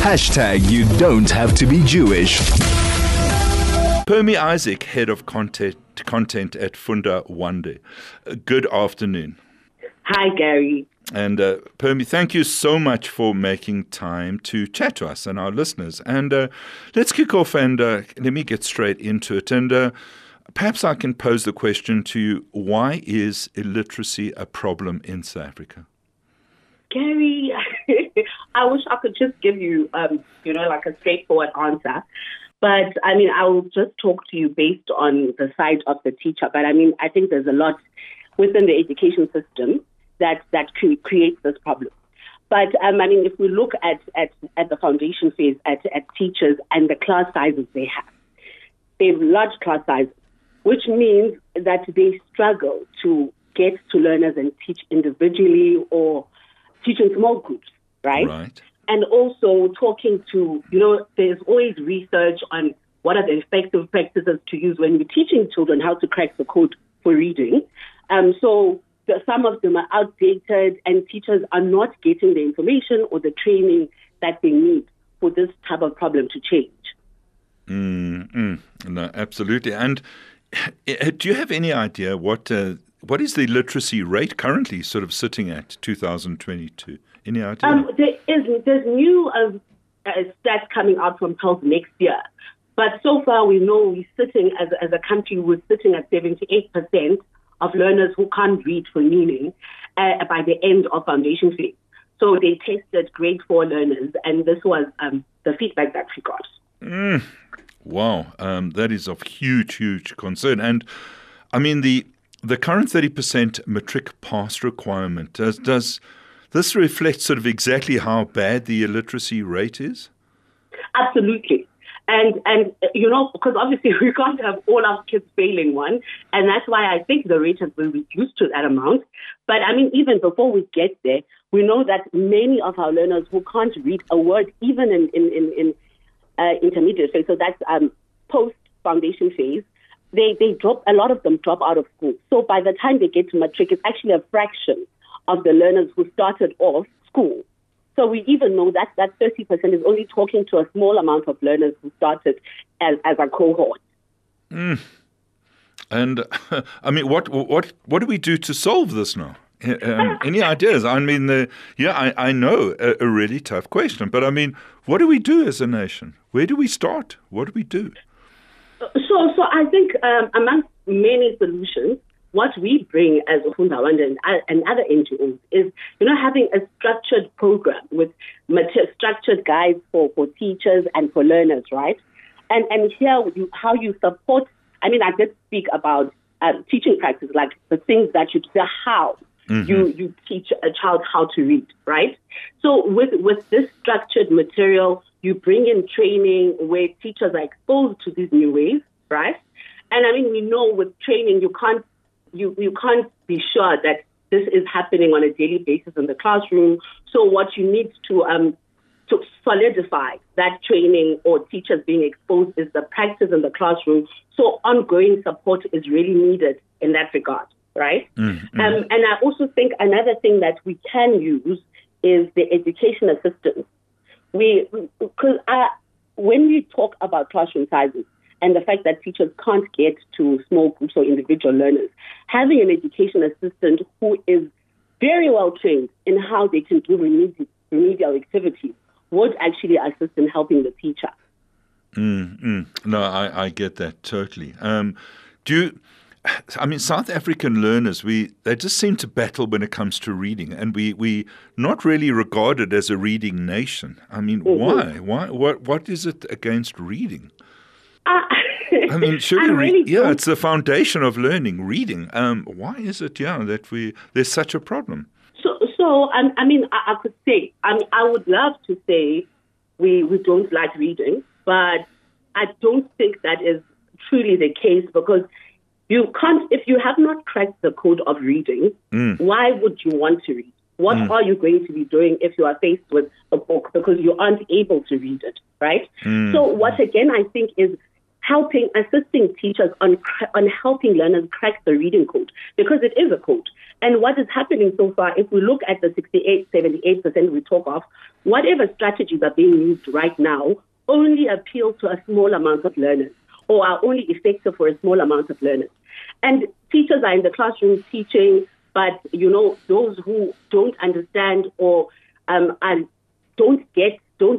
You don't have to be Jewish. Permi Isaac, Head of Content at Funda Wande. Good afternoon. Hi, Gary. And Permi, thank you so much for making time to chat to us and our listeners. And let's kick off and let me get straight into it. And perhaps I can pose the question to you, why is illiteracy a problem in South Africa? Gary, I wish I could just give you, like a straightforward answer. But, I will just talk to you based on the side of the teacher. But, I think there's a lot within the education system that creates this problem. But, if we look at the foundation phase, at teachers and the class sizes they have large class sizes, which means that they struggle to get to learners and teach individually or teach in small groups, right? And also talking to, there's always research on what are the effective practices to use when you're teaching children how to crack the code for reading. So some of them are outdated and teachers are not getting the information or the training that they need for this type of problem to change. No, absolutely. And do you have any idea what is the literacy rate currently sort of sitting at 2022? Any idea? There's new stats coming out from Pulse next year. But so far we know we're sitting, as a country, we're sitting at 78% of learners who can't read for meaning by the end of foundation phase. So they tested grade 4 learners, and this was the feedback that we got. Wow, that is of huge concern. And the current 30% matric pass requirement, does this reflect sort of exactly how bad the illiteracy rate is? Absolutely. And because obviously we can't have all our kids failing one, and that's why I think the rate has been reduced to that amount. But even before we get there, we know that many of our learners who can't read a word, even in intermediate phase, so that's post-foundation phase, they drop, a lot of them drop out of school. So by the time they get to matric, it's actually a fraction of the learners who started off school. So we even know that 30% is only talking to a small amount of learners who started as a cohort. And what do we do to solve this now? Any ideas? I know a really tough question, but what do we do as a nation? Where do we start? What do we do? So I think amongst many solutions, what we bring as Funda Wande and other NGOs is, having a structured program with structured guides for teachers and for learners, right? And here, how you support, I did speak about teaching practice, like the things that the how you teach a child how to read, right? So with this structured material, you bring in training where teachers are exposed to these new ways, right? And we know with training, you can't be sure that this is happening on a daily basis in the classroom. So what you need to solidify that training or teachers being exposed is the practice in the classroom. So ongoing support is really needed in that regard, right? And I also think another thing that we can use is the education assistance. Because when we talk about classroom sizes, and the fact that teachers can't get to small groups or individual learners, having an education assistant who is very well trained in how they can do remedial activities would actually assist in helping the teacher. No, I get that totally. South African learners, they just seem to battle when it comes to reading, and we not really regarded as a reading nation. Why? What is it against reading? Surely it's the foundation of learning, reading. Why is it, that there's such a problem? So I could say, I would love to say we don't like reading, but I don't think that is truly the case, because you can't, if you have not cracked the code of reading, why would you want to read? What are you going to be doing if you are faced with a book because you aren't able to read it, right? So what, again, I think is assisting teachers on helping learners crack the reading code, because it is a code. And what is happening so far, if we look at the 78% we talk of, whatever strategies are being used right now only appeal to a small amount of learners, or are only effective for a small amount of learners. And teachers are in the classroom teaching, but, those who don't understand or don't get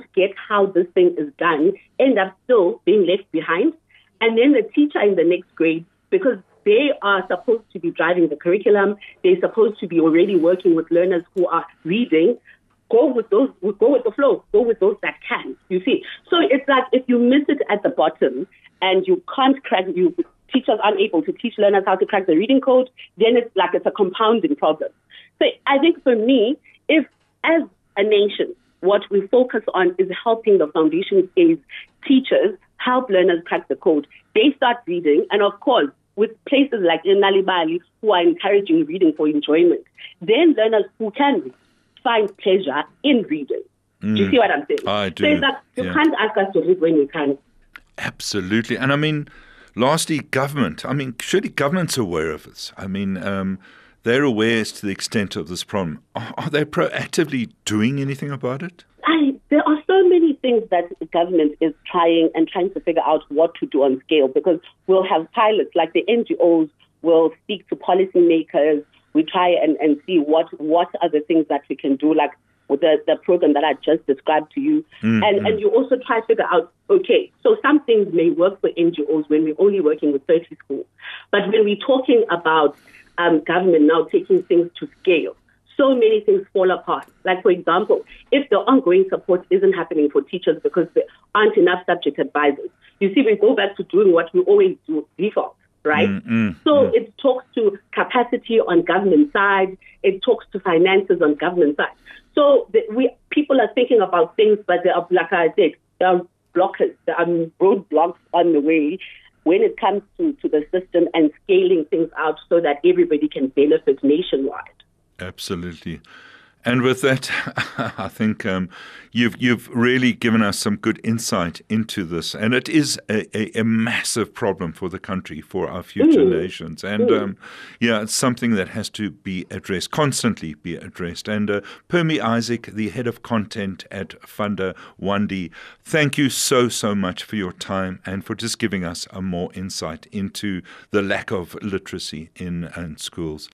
how this thing is done end up still being left behind. And then the teacher in the next grade, because they are supposed to be driving the curriculum, they're supposed to be already working with learners who are reading, go with the flow, go with those that can, you see. So it's like if you miss it at the bottom and you can't teachers aren't able to teach learners how to crack the reading code, then it's a compounding problem. So I think for me, if as a nation, what we focus on is helping the foundation stage teachers help learners crack the code, they start reading, and of course, with places like Nalibali who are encouraging reading for enjoyment, then learners who can read find pleasure in reading. Do you see what I'm saying? I do. So it's like you can't ask us to read when we can. Absolutely. And I mean, lastly, government. I mean, surely government's aware of this. I mean, they're aware as to the extent of this problem. Are they proactively doing anything about it? There are so many things that the government is trying to figure out what to do on scale, because we'll have pilots, like the NGOs will speak to policymakers. We try and see what are the things that we can do, like with the program that I just described to you. And you also try to figure out, okay, so some things may work for NGOs when we're only working with 30 schools. But when we're talking about government now taking things to scale, so many things fall apart. Like, for example, if the ongoing support isn't happening for teachers because there aren't enough subject advisors, you see, we go back to doing what we always do, default, right? It talks to capacity on government side. It talks to finances on government side. So people are thinking about things, but there are, like I said, there are blockers, there are roadblocks on the way when it comes to the system and scaling things out so that everybody can benefit nationwide. Absolutely. And with that, I think you've really given us some good insight into this. And it is a massive problem for the country, for our future nations. And it's something that has to be addressed, constantly be addressed. And Permi Isaac, the head of content at Funda Wandi, thank you so much for your time and for just giving us a more insight into the lack of literacy in schools.